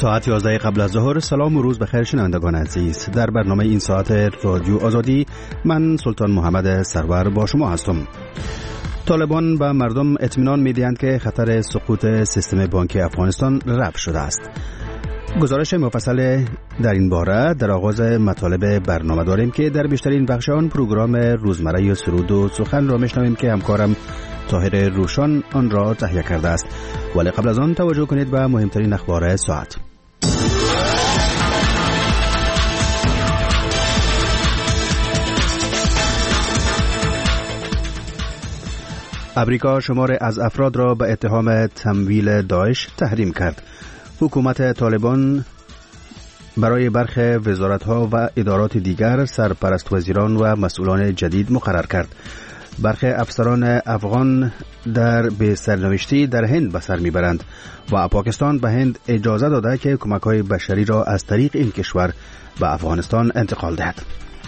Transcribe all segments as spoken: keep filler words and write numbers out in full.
ساعت یازده قبل از ظهر. سلام و روز بخیر شنوندگان عزیز. در برنامه این ساعت رادیو آزادی من سلطان محمد سرور با شما هستم. طالبان به مردم اطمینان می‌دهند که خطر سقوط سیستم بانکی افغانستان رفع شده است. گزارش مفصل در این باره در آغاز مطالب برنامه داریم که در بیشترین بخش آن پروگرام روزمره سرود و سخن را میشنویم که همکارم طاهر روشان آن را تهیه کرده است. ولی قبل از آن توجه کنید به مهمترین اخبار ساعت. امریکا شمار از افراد را به اتهام تمویل داعش تحریم کرد. حکومت طالبان برای برخی وزارت‌ها و ادارات دیگر سرپرست وزیران و مسئولان جدید مقرر کرد. برخی افسران افغان در به سرنوشتی در هند به سر میبرند و پاکستان به هند اجازه داده که کمک‌های بشری را از طریق این کشور به افغانستان انتقال دهد.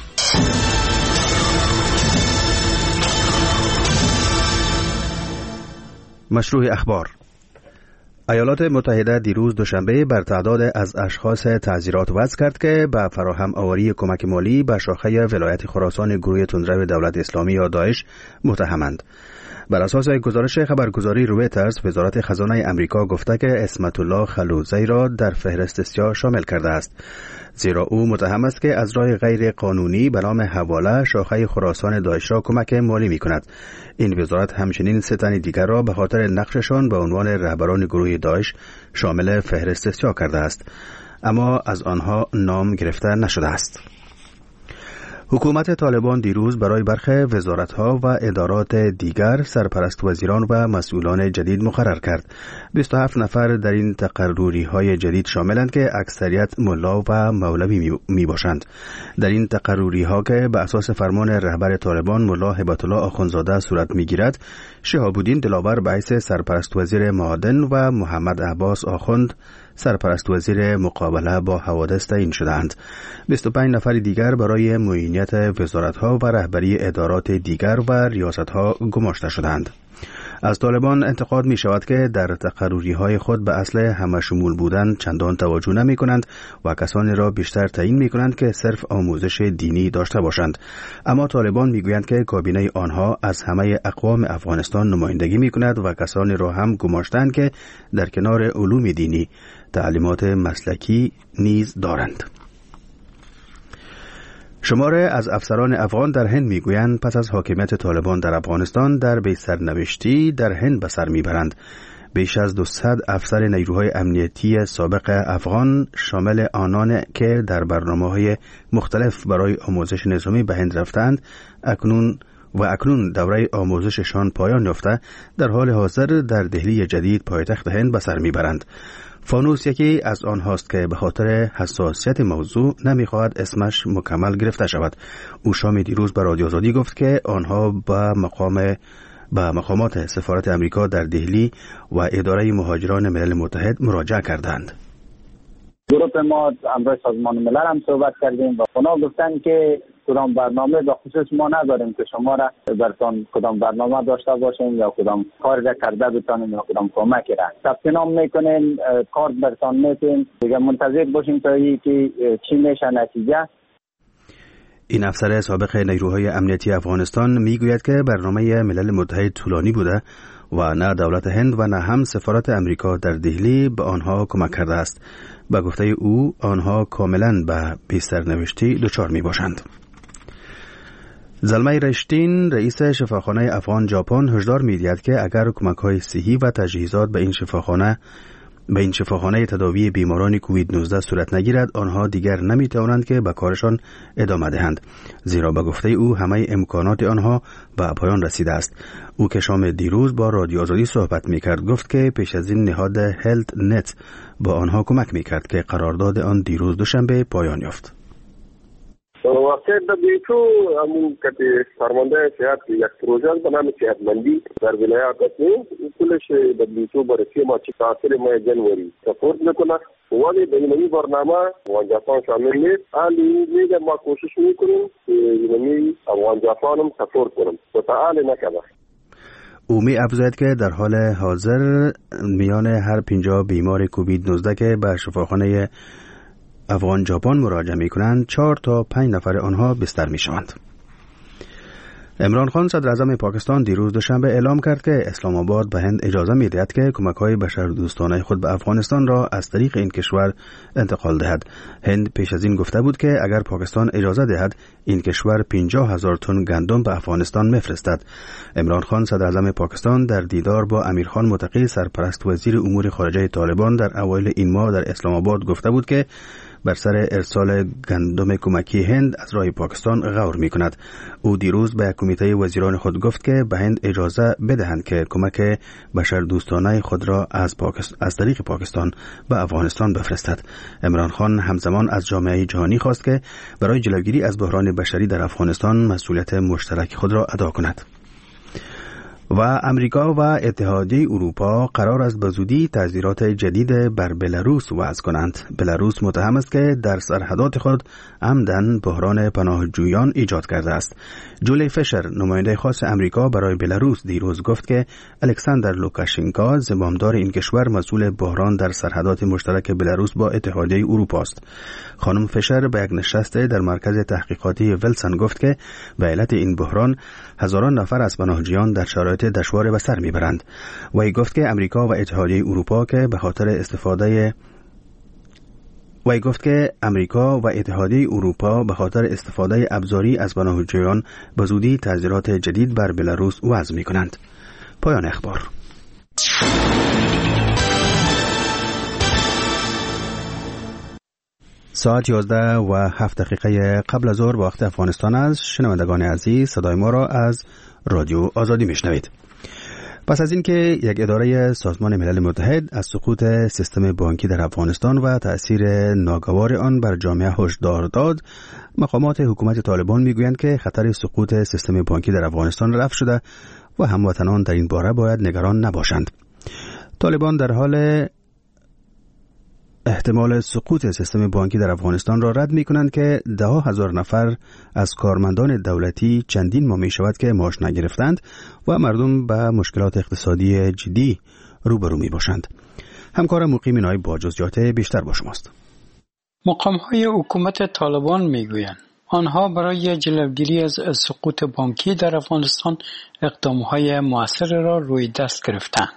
مشروع اخبار. ایالات متحده دیروز دوشنبه بر تعداد از اشخاص تعزیرات وضع کرد که به فراهم آوری کمک مالی به شاخه ولایت خراسان گروه تندرو دولت اسلامی یا داعش متهمند. بر اساس گزارش خبرگزاری رویترز، وزارت خزانه امریکا گفته که اسمت الله خلوزی را در فهرست سیاه شامل کرده است، زیرا او متهم است که از راه غیر قانونی به نام حواله شاخه خراسان داعش را کمک مالی می کند. این وزارت همچنین سه تن دیگر را به خاطر نقششان به عنوان رهبران گروه داعش شامل فهرست سیاه کرده است، اما از آنها نام گرفته نشده است. حکومت طالبان دیروز برای برخی وزارت‌ها و ادارات دیگر سرپرست وزیران و مسئولان جدید مقرر کرد. بیست و هفت نفر در این تقرری‌های جدید شاملند که اکثریت ملا و مولوی می باشند. در این تقرری‌ها که به اساس فرمان رهبر طالبان ملا هبت الله آخوندزاده صورت می‌گیرد، شهاب الدین دلاور به حیث سرپرست وزیر معادن و محمد عباس آخوند سرپرست وزیر مقابله با حوادث تعیین شدند. بیست و پنج نفر دیگر برای معینیت وزارت‌ها و رهبری ادارات دیگر و ریاست‌ها گماشته شدند. از طالبان انتقاد می شود که در تقرری‌های خود به اصل همه شمول بودن چندان توجه نمی کنند و کسانی را بیشتر تعیین می کنند که صرف آموزش دینی داشته باشند. اما طالبان می گویند که کابینه آنها از همه اقوام افغانستان نمایندگی می کند و کسانی را هم گماشتند که در کنار علوم دینی تعلیمات مسلکی نیز دارند. شماره از افسران افغان در هند میگویند پس از حاکمیت طالبان در افغانستان در بی سرنوشتی در هند به سر میبرند. بیش از دویست افسر نیروهای امنیتی سابق افغان شامل آنان که در برنامه‌های مختلف برای آموزش نظامی به هند رفتند اکنون و اکنون دوره آموزششان پایان یافته در حال حاضر در دهلی جدید پایتخت هند به سر میبرند. فانوس یکی از آنهاست که به خاطر حساسیت موضوع نمیخواهد اسمش مکمل گرفته شود. او شام دیروز به رادیو آزادی گفت که آنها به مقام به مقامات سفارت امریکا در دهلی و اداره مهاجران ملل متحد مراجعه کردند. گروه ما امروز سازمان ملل هم صحبت کردیم و اونا گفتن که کدام برنامه به خصوص ما نداریم که شما را برتان کدام برنامه داشته باشیم یا کدام کار را کرده بتانیم یا کدام کمکی را ثبت نام میکنیم، کارت برتان میتیم، دیگه منتظر باشیم تا اینکه چی میشه نتیجه. این افسر سابق نیروهای امنیتی افغانستان میگوید که برنامه ملل متحد طولانی بوده و نه دولت هند و نه هم سفارت امریکا در دهلی به آنها کمک کرده است. به گفته او آنها کاملا به بی سرنوشتی دچار می باشند. زلمه رشتین رئیس شفاخانه افغان ژاپن هشدار می‌دهد که اگر کمک‌های صحی و تجهیزات به این شفاخانه به این شفاخانه تداوی بیماران کووید نوزده صورت نگیرد، آنها دیگر نمی‌توانند که به کارشان ادامه دهند، زیرا به گفته او همه امکانات آنها به پایان رسیده است. او که شام دیروز با رادیو آزادی صحبت می‌کرد گفت که پیش از این نهاد هلت نت با آنها کمک می‌کرد که قرارداد آن دیروز دوشنبه پایان یافت. واقع دبلیو همون که فرمانده صحت یک پروژه به نام صحتمندی در ولایت است، کلش دبلیو برای ما چه تاثیر ماه جنوری سپورت میکنه ولی به این برنامه افغان جاپان شامل نیست. حالی میگه ما کوشش میکنیم که این افغان جاپان هم سپورت کنیم و تعال نکنه. او می افزاید که در حال حاضر میان هر پنجاه بیمار کووید نوزده که به شفاخانه افغان ژاپن مراجعه می کنند چهار تا پنج نفر آنها بستر می شوند. عمران خان صدر اعظم پاکستان دیروز دوشنبه اعلام کرد که اسلام آباد به هند اجازه می دهد که کمک‌های بشردوستانه خود به افغانستان را از طریق این کشور انتقال دهد. هند پیش از این گفته بود که اگر پاکستان اجازه دهد این کشور پنجاه هزار تن گندم به افغانستان میفرستد. عمران خان صدر اعظم پاکستان در دیدار با امیرخان متقی سرپرست وزیر امور خارجه طالبان در اوایل این ماه در اسلام آباد گفته بود که بر سر ارسال گندم کمکی هند از راه پاکستان غور می کند. او دیروز به کمیته وزیران خود گفت که به هند اجازه بدهند که کمک بشردوستانه خود را از, پاکست... از طریق پاکستان به افغانستان بفرستد. عمران خان همزمان از جامعه جهانی خواست که برای جلوگیری از بحران بشری در افغانستان مسئولیت مشترک خود را ادا کند. و امریکا و اتحادیه اروپا قرار است به زودی تعزیرات جدید بر بلاروس وضع کنند. بلاروس متهم است که در سرحدات خود عمدن بحران پناهجویان ایجاد کرده است. جولی فشر نماینده خاص امریکا برای بلاروس دیروز گفت که الکساندر لوکاشنکو زمامدار این کشور مسئول بحران در سرحدات مشترک بلاروس با اتحادیه اروپا است. خانم فشر به یک نشست در مرکز تحقیقاتی ولسن گفت که به علت این بحران هزاران نفر از پناهجویان در شرایط دشوار به سر میبرند. و ای گفت که امریکا و اتحادیه اروپا که به خاطر استفاده و ای گفت که امریکا و اتحادیه اروپا به خاطر استفاده ابزاری از پناهجویان به زودی تعزیرات جدید بر بلاروس وضع میکنند. پایان اخبار. ساعت یازده و هفت دقیقه قبل از ظهر وقت افغانستان است. شنوندگان عزیز، صدای ما را از رادیو آزادی میشنوید. پس از اینکه یک اداره سازمان ملل متحد از سقوط سیستم بانکی در افغانستان و تأثیر ناگوار آن بر جامعه هشدار داد، مقامات حکومت طالبان میگویند که خطر سقوط سیستم بانکی در افغانستان رفع شده و هموطنان در این باره باید نگران نباشند. طالبان در حال احتمال سقوط سیستم بانکی در افغانستان را رد می کنند که ده ها هزار نفر از کارمندان دولتی چندین ماه می شود که معاش نگرفتند و مردم به مشکلات اقتصادی جدی روبرو می باشند. همکار مقیم نایب با جزئیات بیشتر با شماست. مقام‌های حکومت طالبان می گویند آنها برای جلوگیری از سقوط بانکی در افغانستان اقدام‌های مؤثر را روی دست گرفتند.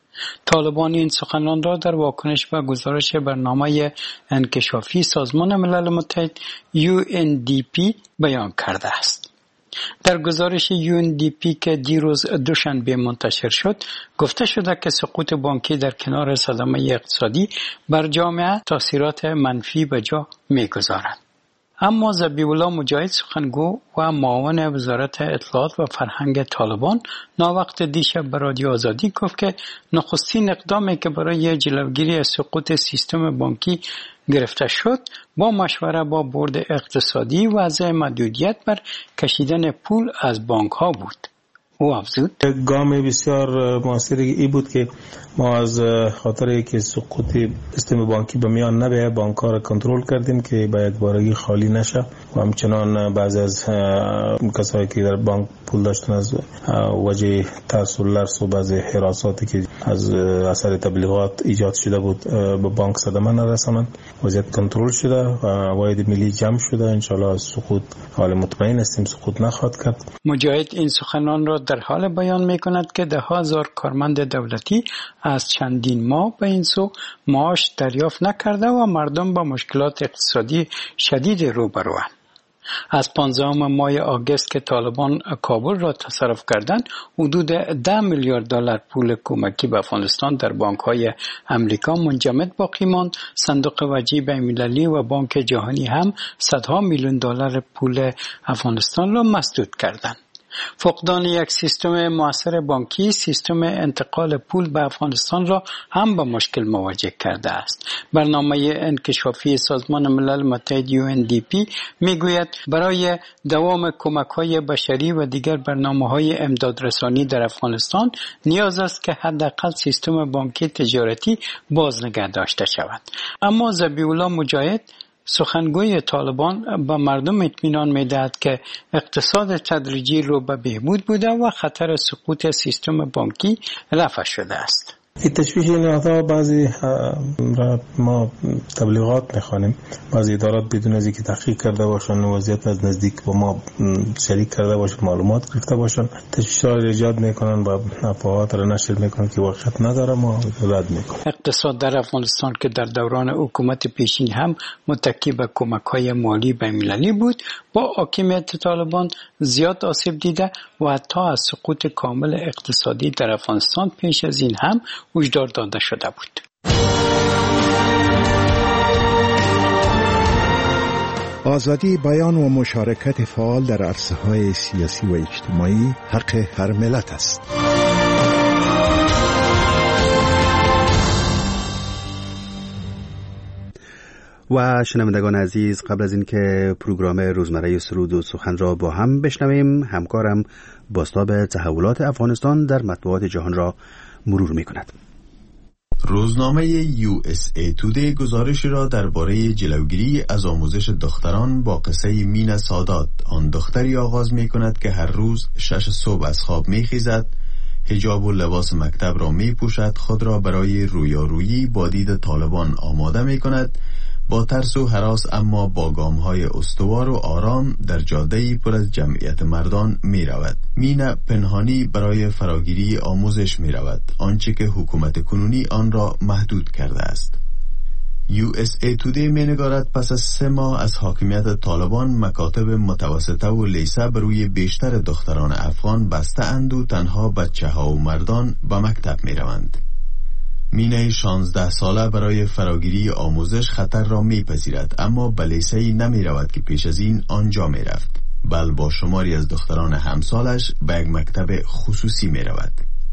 طالبان این سخنان را در واکنش به گزارش برنامه انکشافی سازمان ملل متحد یو ان دی پی بیان کرده است. در گزارش یو ان دی پی که دیروز دوشنبه منتشر شد، گفته شده که سقوط بانکی در کنار صدمه اقتصادی بر جامعه تاثیرات منفی به جا می‌گذارد. اما ذبیح الله مجاهد سخنگو و معاون وزارت اطلاعات و فرهنگ طالبان ناوقت دیشب به رادیو آزادی گفت که نخستین اقدامی که برای جلوگیری از سقوط سیستم بانکی گرفته شد با مشوره با بورد اقتصادی وضع محدودیت بر کشیدن پول از بانک ها بود. او افزود گام بسیار موثری ای بود که ما از خاطر که سقوط سیستم بانکی به میان نبیه بانک ها را کنترل کردیم که به یک بارگی خالی نشه و همچنان بعضی از کسایی که در بانک پول داشتن از وجه ترس و لرز و بعضی حراساتی که از اثر تبلیغات ایجاد شده بود به بانک صدمه نرسانند. وضعیت کنترل شده و واحد ملی جمع شده. انشالله از سقوط حال مطمئن هستیم سقوط نخواهد کرد. مجاهد این سخنان را در حال بیان می کند که ده هزار کارمند دولتی از چندین ماه به این سو معاش دریافت نکرده و مردم با مشکلات اقتصادی شدید روبروند. از پانزدهم ماه آگوست که طالبان کابل را تصرف کردند، حدود ده میلیارد دلار پول کمکی به افغانستان در بانک‌های امریکا منجمد باقی ماند. صندوق وجیه بین‌المللی و بانک جهانی هم صدها میلیون دلار پول افغانستان را مسدود کردند. فقدان یک سیستم مؤثر بانکی سیستم انتقال پول به افغانستان را هم با مشکل مواجه کرده است. برنامه انکشافی سازمان ملل متحد یو ان دی پی میگوید برای دوام کمک‌های بشری و دیگر برنامه‌های امدادرسانی در افغانستان نیاز است که حداقل سیستم بانکی تجارتی باز نگه داشته شود. اما ذبیح الله مجاهد سخنگوی طالبان به مردم اطمینان می‌دهد که اقتصاد تدریجی رو به بهبود بوده و خطر سقوط سیستم بانکی رفع شده است. این تشویش این اعضا بعضی را ما تبلیغات میخوانیم، بعضی ادارات بدون از اینکه تحقیق کرده باشن وضعیت از نزدیک با ما شریک کرده باشن، معلومات گرفته باشن، تشویش را ایجاد میکنن و افواهات را نشر میکنن که واقعیت نداره، ما رد میکنیم. اقتصاد در افغانستان که در دوران حکومت پیشین هم متکی به کمک‌های مالی بین‌المللی بود، با حاکمیت طالبان زیاد آسیب دیده و حتی از سقوط کامل اقتصادی در افغانستان پیش از این هم هشدار داده شده بود. آزادی بیان و مشارکت فعال در عرصه‌های سیاسی و اجتماعی حق هر ملت است. و شنوندگان عزیز، قبل از اینکه پروگرام روزمره سرود و سخن را با هم بشنویم، همکارم بازتاب تحولات افغانستان در مطبوعات جهان را مرور می کند. روزنامه یو اس ای تودی گزارشی را درباره جلوگیری از آموزش دختران با قصه مینا سادات، آن دختری آغاز می کند که هر روز شش صبح از خواب می خیزد، حجاب و لباس مکتب را می پوشد، خود را برای رویارویی با دید طالبان آماده می کند، با ترس و هراس اما با گام‌های استوار و آرام در جاده‌ای پر از جمعیت مردان می رود. مینا پنهانی برای فراگیری آموزش می رود، آنچه که حکومت کنونی آن را محدود کرده است. یو اس ای تودی می نگارد پس از سه ماه از حاکمیت طالبان مکاتب متوسطه و لیسه بر روی بیشتر دختران افغان بسته اند و تنها بچه ها و مردان به مکتب می روند. مینه شانزده ساله برای فراگیری آموزش خطر را میپذیرد، اما به لیسه‌ای نمی رود که پیش از این آنجا می رفت، بل با شماری از دختران همسالش به یک مکتب خصوصی می رود.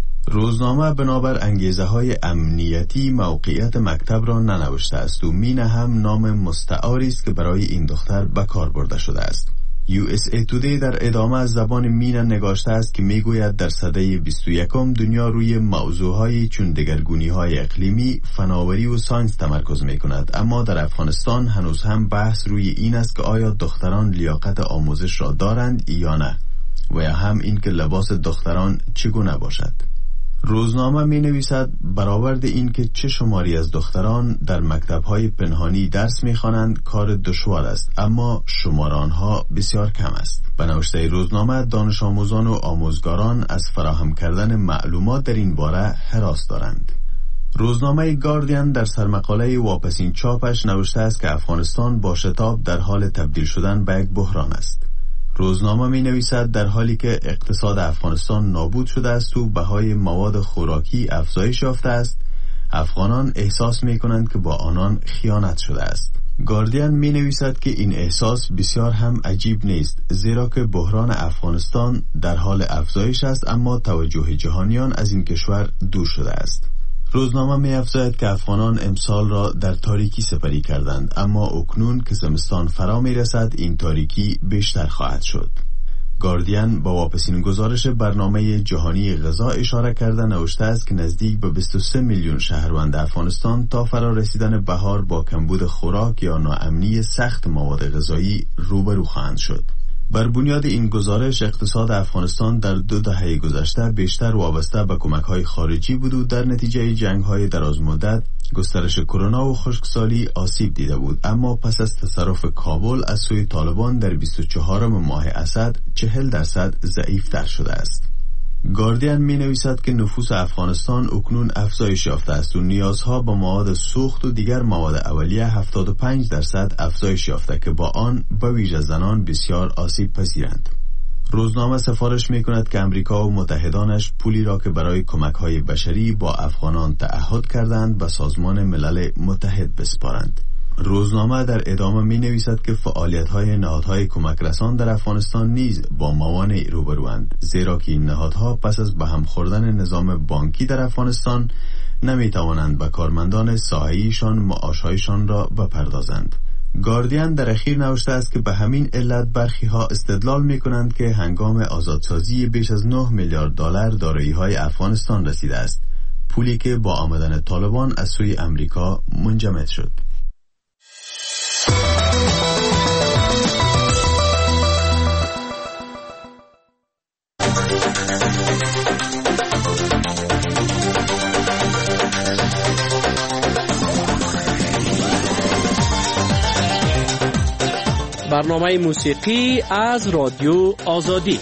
روزنامه بنابر انگیزه های امنیتی موقعیت مکتب را ننوشته است و مینه هم نام مستعاری است که برای این دختر به کار برده شده است. یو اس ای تودی در ادامه از زبان مینا نگاشته است که میگوید در سده بیست و یکم دنیا روی موضوعهای چون دگرگونی‌های اقلیمی، فناوری و ساینس تمرکز میکند، اما در افغانستان هنوز هم بحث روی این است که آیا دختران لیاقت آموزش را دارند یا نه، و یا هم این که لباس دختران چگونه باشد. روزنامه می نویسد برآورد این که چه شماری از دختران در مکتب‌های پنهانی درس می خوانند کار دشوار است، اما شمار آنها بسیار کم است. به نوشته روزنامه دانش آموزان و آموزگاران از فراهم کردن معلومات در این باره هراس دارند. روزنامه گاردین در سرمقاله واپسین چاپش نوشته است که افغانستان با شتاب در حال تبدیل شدن به یک بحران است. روزنامه می نویسد در حالی که اقتصاد افغانستان نابود شده است و بهای مواد خوراکی افزایش یافته است، افغانان احساس می کنند که با آنان خیانت شده است. گاردین می نویسد که این احساس بسیار هم عجیب نیست، زیرا که بحران افغانستان در حال افزایش است، اما توجه جهانیان از این کشور دور شده است. روزنامه می افزاید که افغانان امسال را در تاریکی سپری کردند، اما اکنون که زمستان فرا می رسد این تاریکی بیشتر خواهد شد. گاردین با واپسین گزارش برنامه جهانی غذا اشاره کرده نوشته است که نزدیک به بیست و سه میلیون شهروند افغانستان تا فرا رسیدن بهار با کمبود خوراک یا ناامنی سخت مواد غذایی روبرو خواهند شد. بر بنیاد این گزارش اقتصاد افغانستان در دو دهه گذشته بیشتر وابسته به کمک‌های خارجی بود و در نتیجه جنگ‌های درازمدت، گسترش کرونا و خشکسالی آسیب دیده بود، اما پس از تصرف کابل از سوی طالبان در بیست و چهارم ماه اسد چهل درصد ضعیف‌تر شده است. گاردین می نویسد که نفوس افغانستان اکنون افزایش یافته است و نیازها به مواد سوخت و دیگر مواد اولیه هفتاد و پنج درصد افزایش یافته که با آن به ویژه زنان بسیار آسیب پذیرند. روزنامه سفارش می کند که امریکا و متحدانش پولی را که برای کمک‌های بشری با افغانان تعهد کردند به سازمان ملل متحد بسپارند. روزنامه در ادامه می نویسد که فعالیت‌های نهادهای کمک رسان در افغانستان نیز با موانع روبروند، زیرا که این نهادها پس از به هم خوردن نظام بانکی در افغانستان نمی توانند به کارمندان ساحه‌ایشان معاش‌هایشان را بپردازند. گاردین در اخیر نوشته است که به همین علت برخی ها استدلال می کنند که هنگام آزادسازی بیش از نه میلیارد دلار دارایی‌های افغانستان رسیده است، پولی که با آمدن طالبان از سوی امریکا منجمد شد. برنامه موسیقی از رادیو آزادی.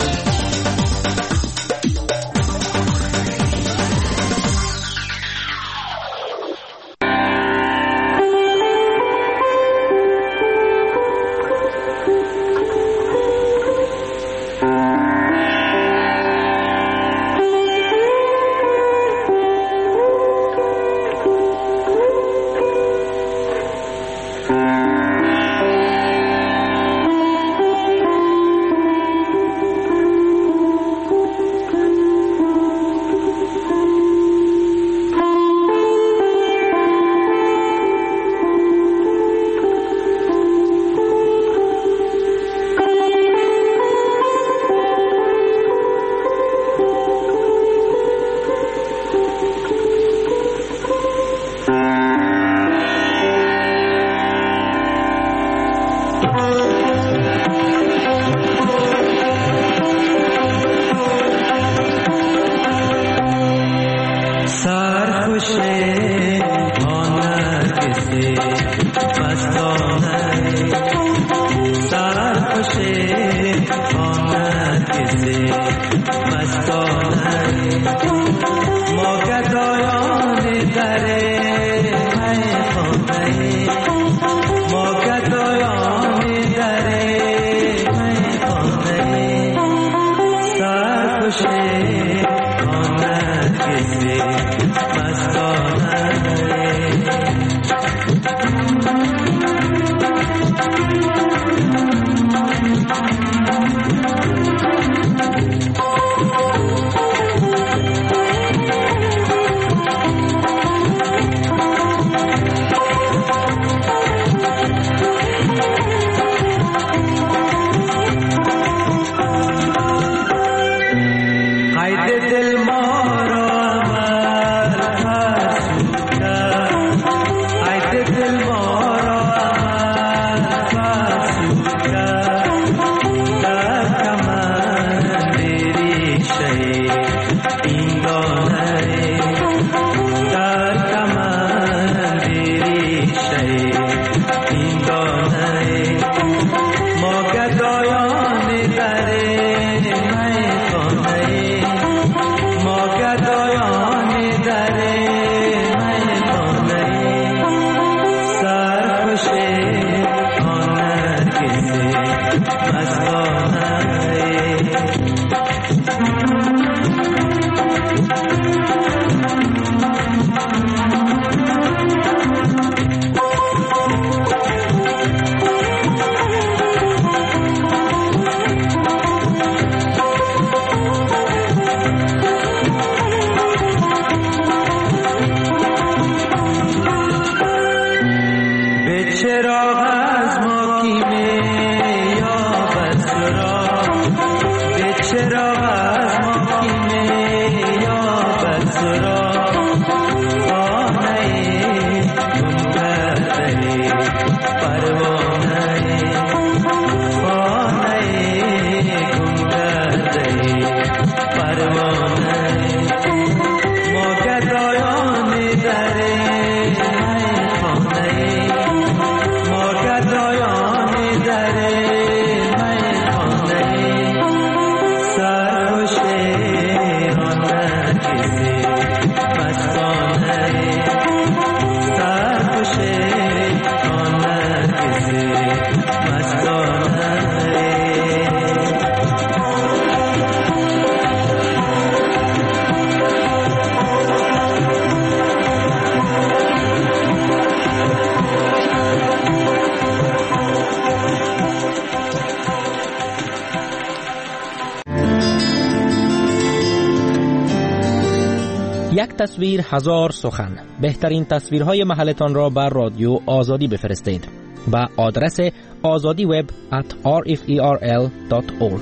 یک تصویر هزار سخن. بهترین تصویرهای محلتان را بر رادیو آزادی بفرستید به آدرس azadi web at r f e r l dot org.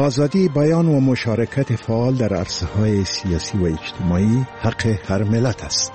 آزادی بیان و مشارکت فعال در عرصه‌های سیاسی و اجتماعی حق هر ملت است.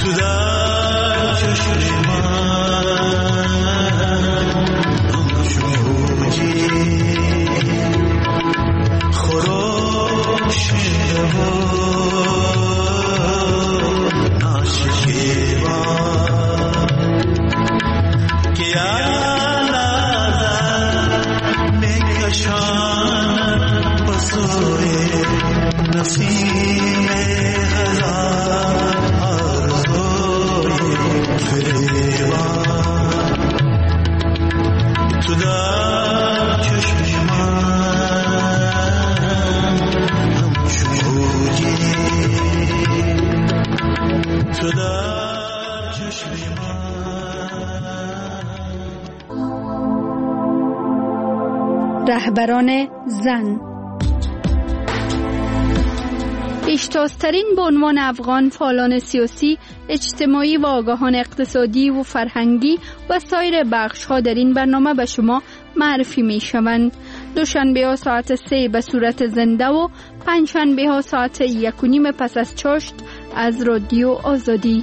رهبران زن. پیشتازترین به عنوان افغان فعالان سیاسی، اجتماعی و آگاهان اقتصادی و فرهنگی و سایر بخش‌ها در این برنامه به شما معرفی می‌شوند. دوشنبه ها ساعت سه به صورت زنده و پنجشنبه ها ساعت یک و نیم پس از چاشت از رادیو آزادی.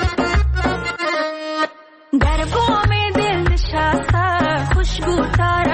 در بام دل نشسته خوشبوتر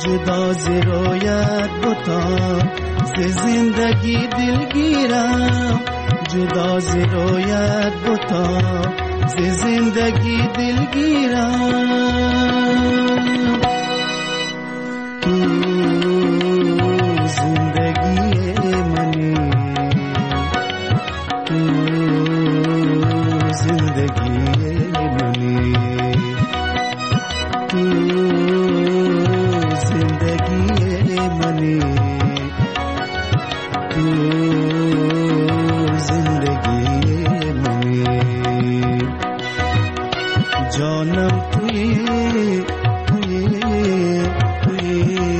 جدا ز رویت بتا ز زندگی دلگیرم جدا ز رویت بتا ز زندگی دلگیرم تو زندگی منی تو زندگی منی تو زندگی منی تو زندگی منی جانم توی توی توی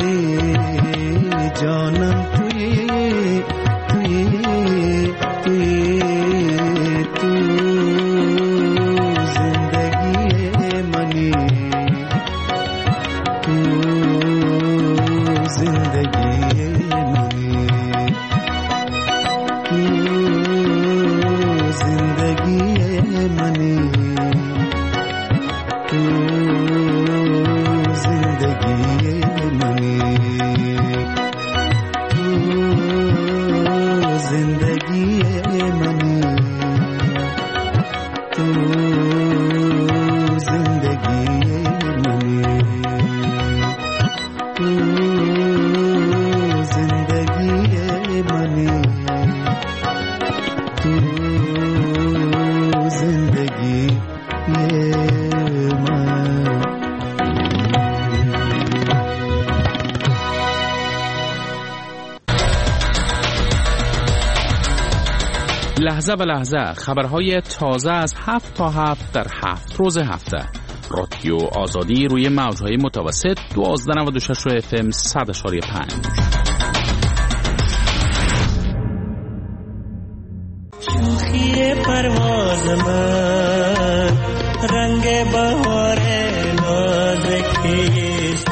جانم توی توی توی تو زندگی منی تو زندگی منی تو زندگی منی تو زندگی منی تو زندگی منی تو زندگی منی تو زندگی منی تو زندگی لحظه به لحظه خبرهای تازه از هفت تا هفت در هفت روز هفته. رادیو آزادی روی موجهای متوسط دوازده نود و شش اف ام صد اشاری پنج. شوخی پرواز من رنگ بهار نازکیست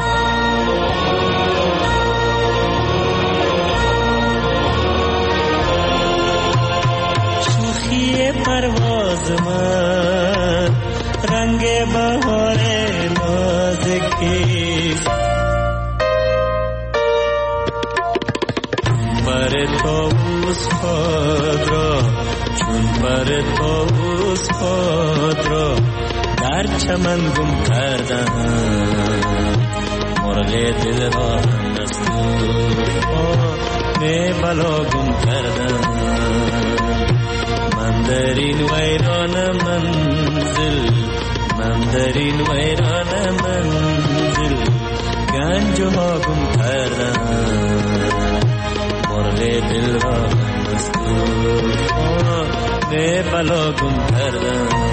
شوخی پرواز من رنگ بهار نازکیست بر طاووس خود را چون بر طاووس خود را در چمن گم کردم مرغ دل را هم دستور بلا گم کردم من در این ویران منزل من در این ویران منزل گنج ها گم کردم مرغ دل را مستور به بلا گم کردم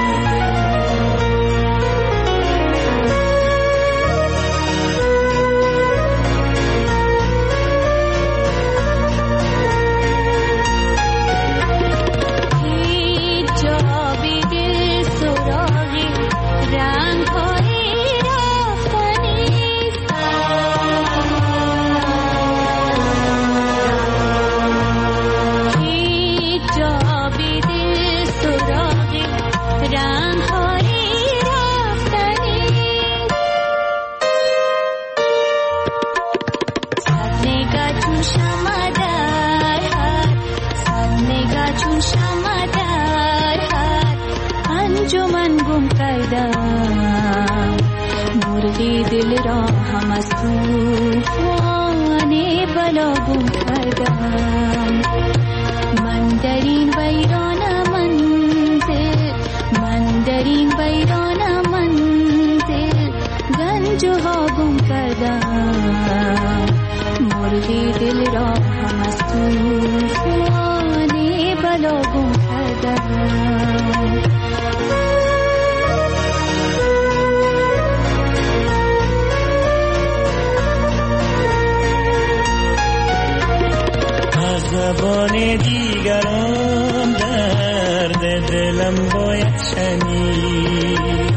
دل را هم از طوفان بلا گم کردم من در این ویران منزل من در این ویران منزل گنج ها گم کردم مرغی دل را هم از طوفان بلا گم کردم زبان دیگران درد دلم باید شنید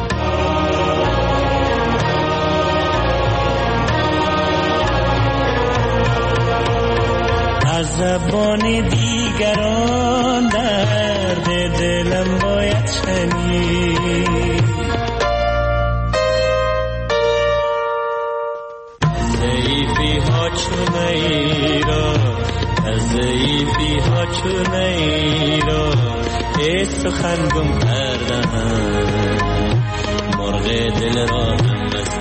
از زبان دیگران درد دلم باید شنید چونه را از ضعیفی ها چونه را ای سخن گم کردن مرغ دل را هم از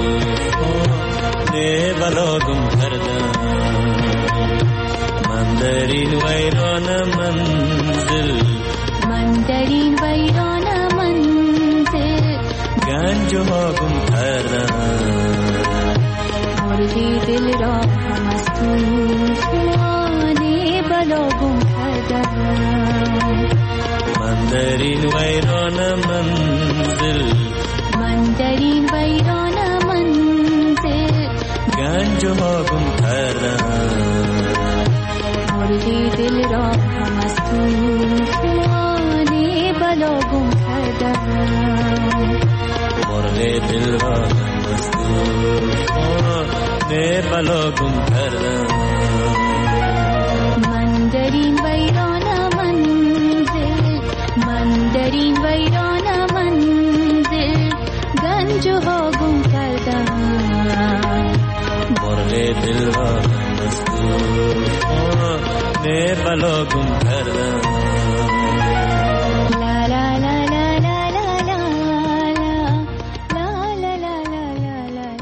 توفان بلا گم کردن من در این ویران منزل من در این ویران منزل گنج ها گم کردن مرغی دل را هم از توفان بلا گم کردن من در این ویران منزل من در این ویران منزل گنج ها گم کردن مرغی دل را هم از توفان بلا گم کردن مرغ دل را هم از توفان بلا گم کردن من در این ویران منزل من در این ویران منزل گنج ها گم کردن مرغ دل را هم از توفان بلا گم کردن لا لا لا لا لا لا لا لا لا لا لا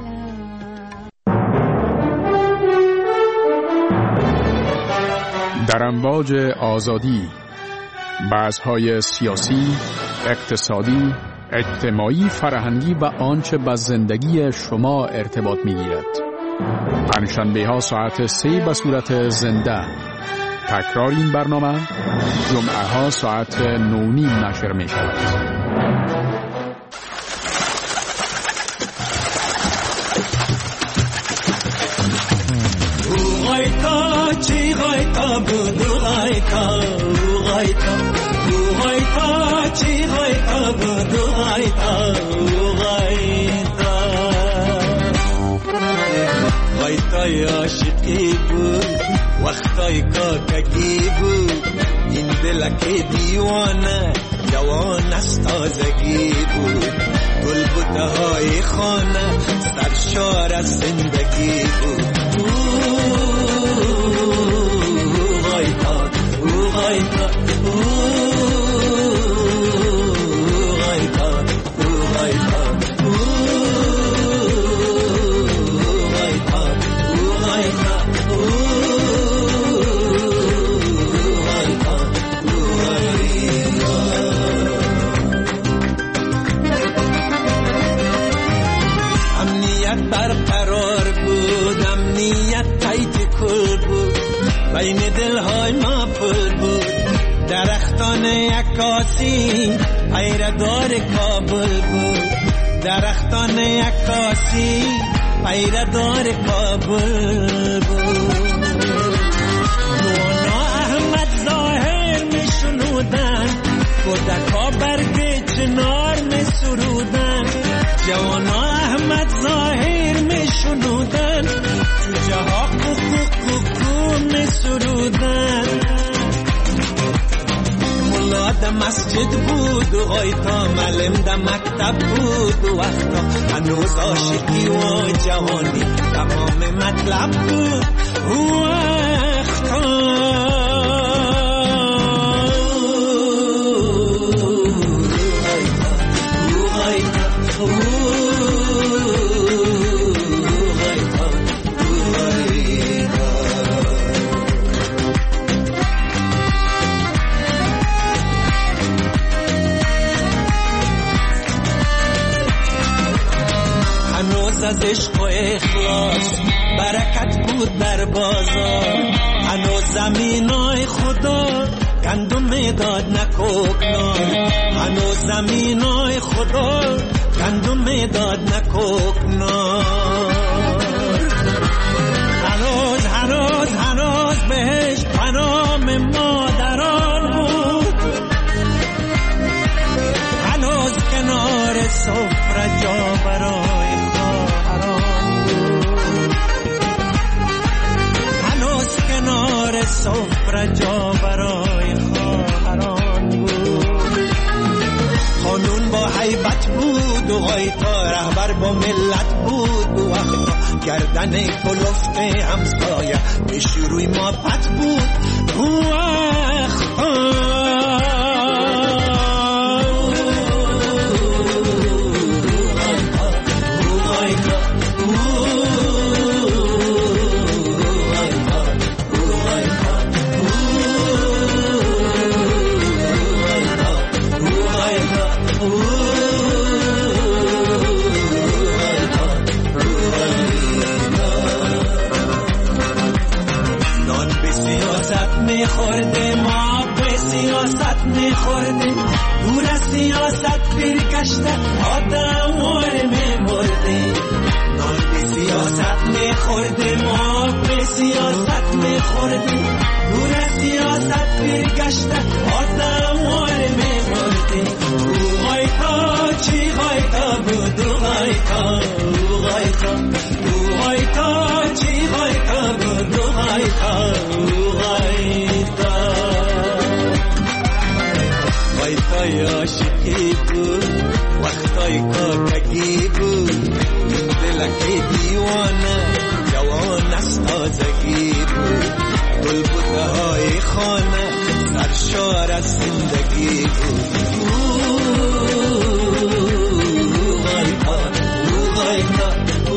در امواج آزادی، بحث‌های سیاسی، اقتصادی، اجتماعی، فرهنگی و آنچه با زندگی شما ارتباط می‌گیرد. پنجشنبه ها ساعت سه به صورت زنده. تکرار این برنامه جمعه ها ساعت نو نیم نشر می شود. غایتا چی غایتا بودو غایتا غایتا غایتا چی غایتا بودو غایتا غایتا غایتای عاشقی بود وقتای کاکگی بود این دلک دیوانه جوان است تازگی بود گل بوته های خانه سرشار از زندگی بود غایتا غایتا غایتا غایتا برقرار بود امنیت تایت کل بود بین دلهای ما پل بود درختان عکاسی پیردار کابل بود درختان عکاسی پیردار کابل بود نونا احمد ظاهر می شنودن کودکا برگ چنار می سرودن جوانا احمد ظاهر می شنودن جوجه ها کوکو کوکو می سرودن ملا ده مسجد بود و غایتا معلم ده مکتب بود و وقتا هنوز عاشقی و جوانی تمام مطلب بود و وقتا از عشق و اخلاص برکت بود در بازار هنوز زمینای خدا گندم میداد نکوکنار هنوز زمینای خدا گندم میداد نکوکنار هنوز هنوز هنوز بهش پنام مادران بود هنوز کنار سفره جا برای سفره جا برای خواهران بود قانون با حیبت بود و غایتا رهبر با ملت بود و وقتا گردن کلفت همسایه به شروع ما پت بود میخورده ما به سیاست میخورده دور از سیاست برگشته آدم وار میمرده نان به سیاست میخورده ما به سیاست میخورده دور از سیاست برگشته آدم وار میمرده غایتا چی غایتا بود غایتا غایتا غایتا چی غایتا بود غایتا وقتای عاشقی بود وقتای کاکگی بود این دلک دیوانه جوان است تازگی بود گلبوته های خانه سرشار از زندگی بود غایتا غایتا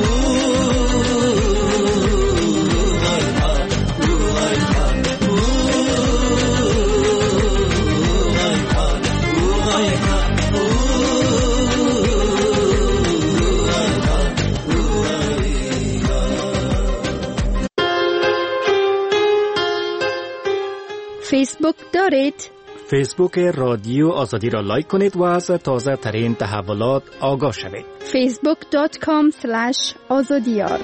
فیسبوک دارید؟ فیسبوک رادیو آزادی را لایک کنید و از تازه ترین تحولات آگاه شوید. فیسبوک دات کام اسلش آزادیار.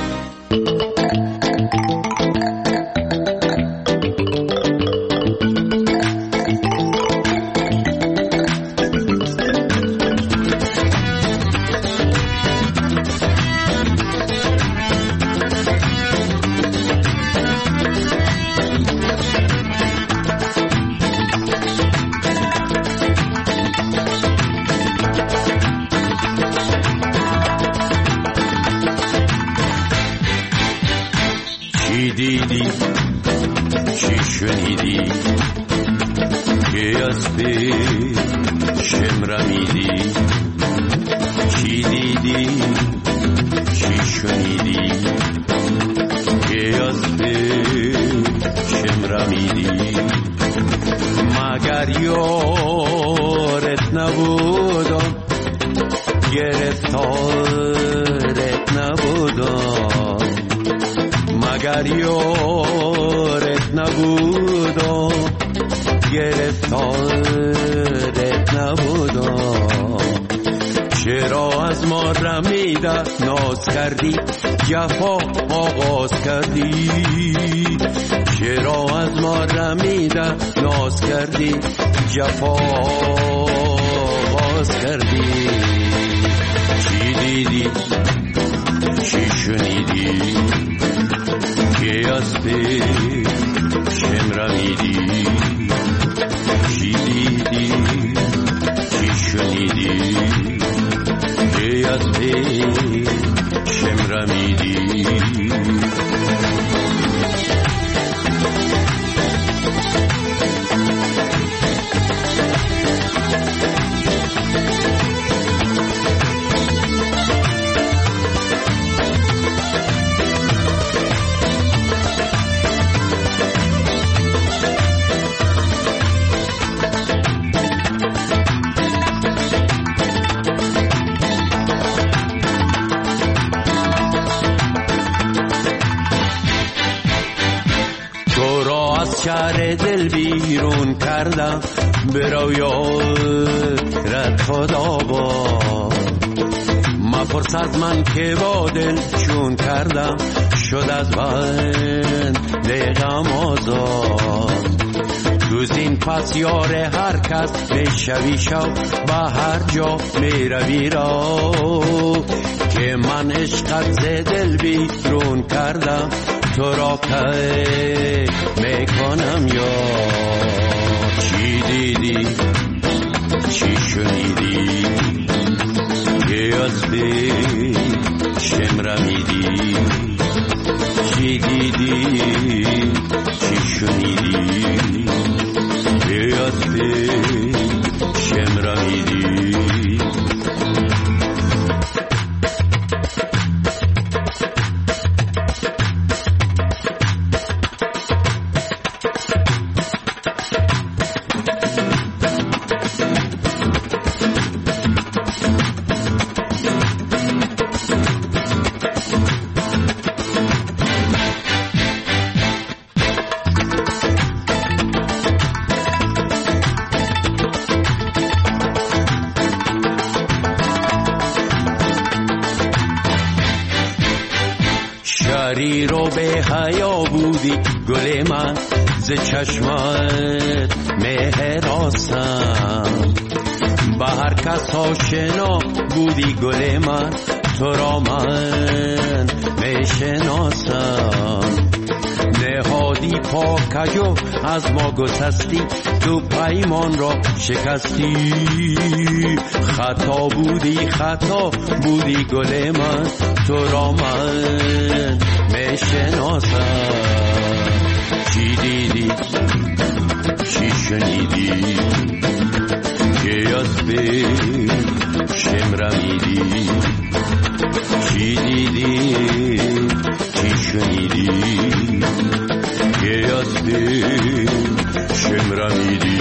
دیدی چی شنیدی که از پیشم رمیدی چی دیدی چی شنیدی که از پیشم رمیدی مگر یارت نبودم گرفتارت نبودم مگر یارت نبودم گرفتارت نبودم چرا از ما رمیده ناز کردی جفا آغاز کردی چرا از ما رمیده ناز کردی جفا آغاز کردی چی دیدی چی شنیدی که از پیشم رمیدی چی دیدی چی شنیدی که از پیشم رمیدی شهر دل بیرون کردم به رویات خدا با مپرس از من که با دل چون کردم شد از بند غم آزاد دوزین پس یار هر کس میشوی شو به هر جا میروی را که من عشقت ز دل بیرون کردم تو را که میکنم یا چی دیدی چی شنیدی که از پیشم شمرمیدی چی دیدی چی شنیدی بیاستی شمرمیدی شری رو به حیا بودی گل من ز چشمت مهر آسم به هر کس آشنا بودی گل من تو را من میشناسم نهادی پاکجو از ما گسستی تو پیمان را شکستی خطا بودی خطا بودی گل من تو را من میشناسم چی دیدی چی شنیدی که از به شمرمیدی چی دیدی چی شنیدی که از به شمرمیدی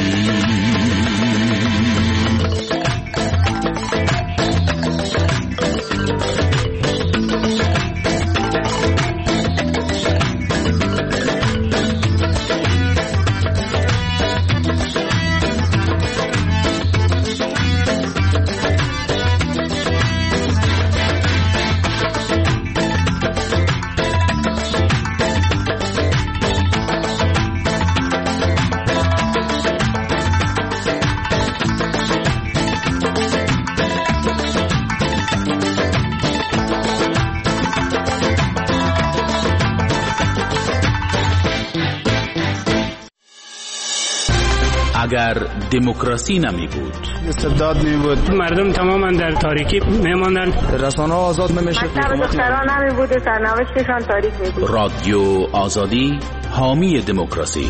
اگر دموکراسی نمی بود، استبداد می بود، مردم تماما در تاریکی میماندن، رسانه آزاد نمیشد، مکتب دختران نمی بود و سرنوشتشان تاریک می بود. رادیو آزادی حامی دموکراسی.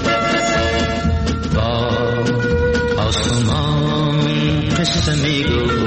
Amigo